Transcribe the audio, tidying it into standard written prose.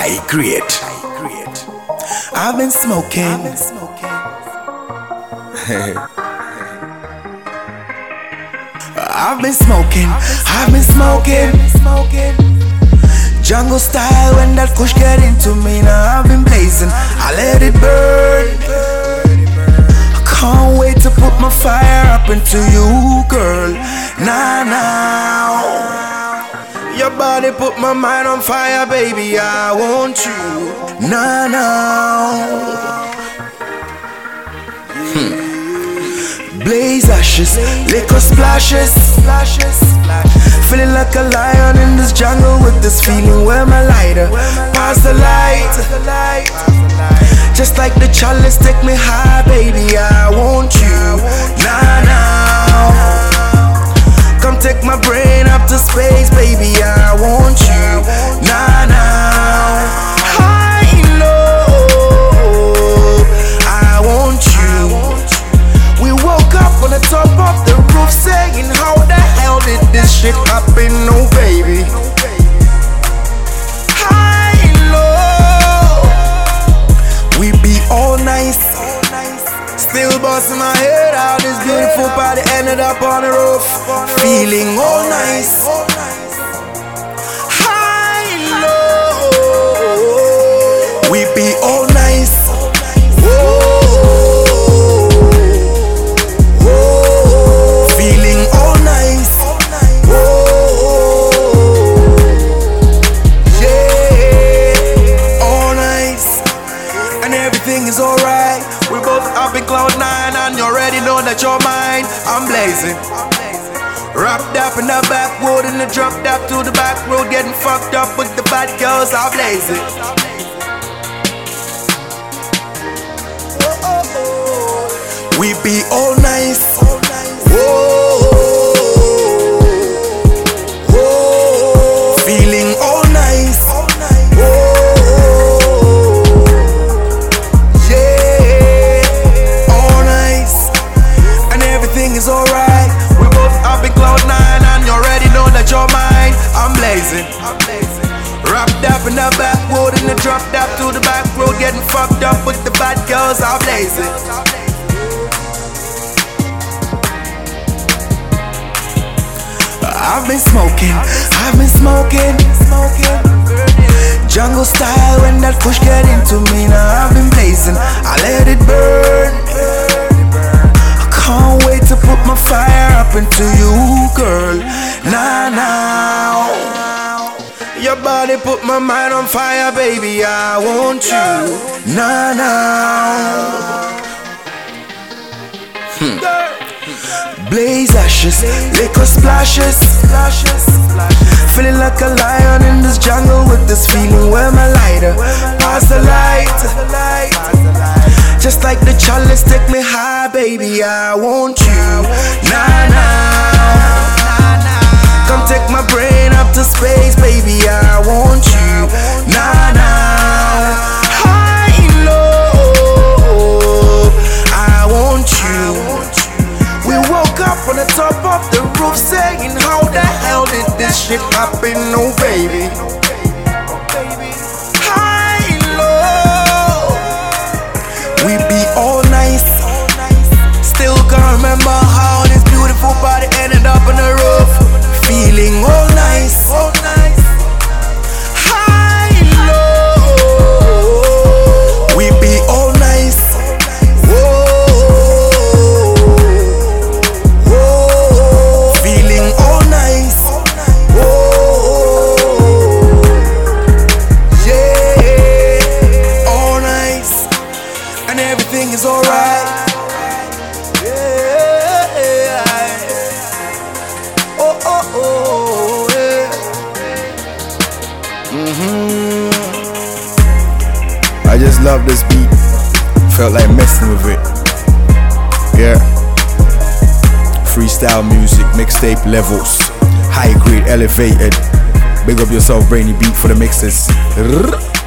high grade. I've been smoking. I've been smoking. Jungle style when that kush get into me. Now I've been blazing, I let it burn. I can't wait to put my fire up into you, girl. Now your body put my mind on fire, baby, I want you. Now Blaze ashes, liquor splashes. Feeling like a lion in this jungle with this feeling. Where my lighter, pass the light. Just like the chalice, take me high, baby, I want you. Now come take my brain up to space, baby, I want you. Now high low, I want you. We woke up on the top of the roof saying, how the hell did this shit happen? Oh baby, high and low, we be all nice. Still busting my head out. This beautiful party ended up on the roof, feeling all nice. High and low, we be all nice. Is alright. We both up in cloud 9 and you already know that you're mine. I'm blazing, wrapped up in the back road and the drop up to the back road, getting fucked up with the bad girls. I'm blazing. We be all nice. Feeling all nice. Is alright. We both up in cloud 9 and you already know that you're mine. I'm blazing, wrapped up in the back road and the dropped up to the back road, getting fucked up with the bad girls. I'm blazing. I've been smoking. Jungle style when that push get into me. Now I've been blazing, I let it burn. Can't wait to put my fire up into you, girl. Now your body put my mind on fire, baby, I want you. Now Blaze ashes, liquor splashes. Feeling like a lion in this jungle with this feeling. Where my lighter, pass the light. Just like the chalice, take me high, baby, I want you. Now come take my brain up to space, baby, I want you. Now high and low, I want you. We woke up on the top of the roof saying, how the hell did this shit happen? Oh baby, we be all nice. Still can't remember how this beautiful party ended up on the roof, feeling all nice. High and low, we be all nice. Feeling all nice. Yeah, all nice. And everything is alright. Yeah. Oh, yeah. I just love this beat. Felt like messing with it. Yeah. Freestyle music, mixtape levels, high grade, elevated. Big up yourself, Brainy Beat for the mixes.